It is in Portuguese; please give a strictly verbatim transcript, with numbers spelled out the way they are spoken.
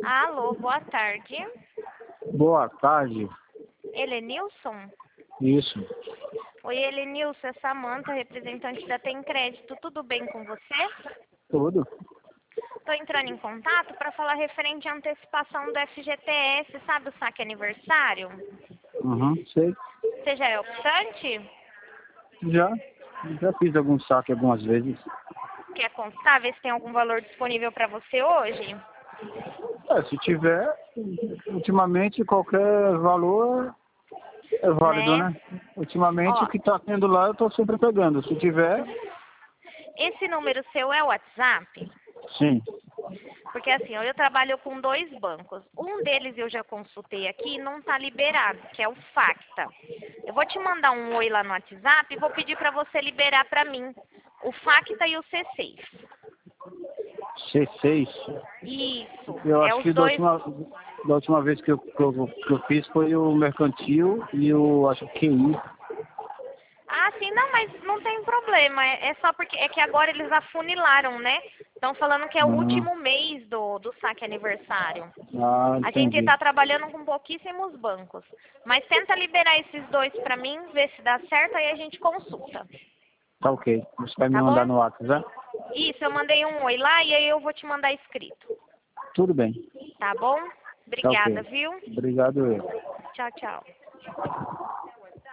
Alô, boa tarde. Boa tarde. Helenilson? Isso. Oi, Helenilson, é Samanta, representante da Tem Crédito. Tudo bem com você? Tudo. Estou entrando em contato para falar referente à antecipação do F G T S, sabe o saque aniversário? Uhum, sei. Você já é optante? Já. Já fiz algum saque algumas vezes. Quer constar, ver se tem algum valor disponível para você hoje? É, se tiver, ultimamente qualquer valor é válido, Né? né? Ultimamente Ó, o que está tendo lá eu estou sempre pegando. Se tiver, esse número seu é o WhatsApp? sim. Porque assim, eu trabalho com dois bancos. Um deles eu já consultei aqui e não está liberado, que é o Facta. Eu vou te mandar um oi lá no WhatsApp e vou pedir para você liberar para mim o Facta e o C seis. C seis. Isso, Eu é acho os que da dois. última, da última vez que eu, que, eu, que eu fiz foi o mercantil e o, acho que Q I. Ah, sim, não, mas não tem problema. É, é só porque é que agora eles afunilaram, né? Estão falando que é o Ah, último mês do, do saque aniversário. ah, A gente entendi. está trabalhando com pouquíssimos bancos. Mas tenta liberar esses dois para mim, ver se dá certo, aí a gente consulta. Tá ok. Você vai me Tá mandar bom? no WhatsApp, né? Isso, eu mandei um oi lá e aí eu vou te mandar escrito. Tudo bem. Tá bom? Tá Obrigada, ok. viu? Obrigado eu. Tchau, tchau.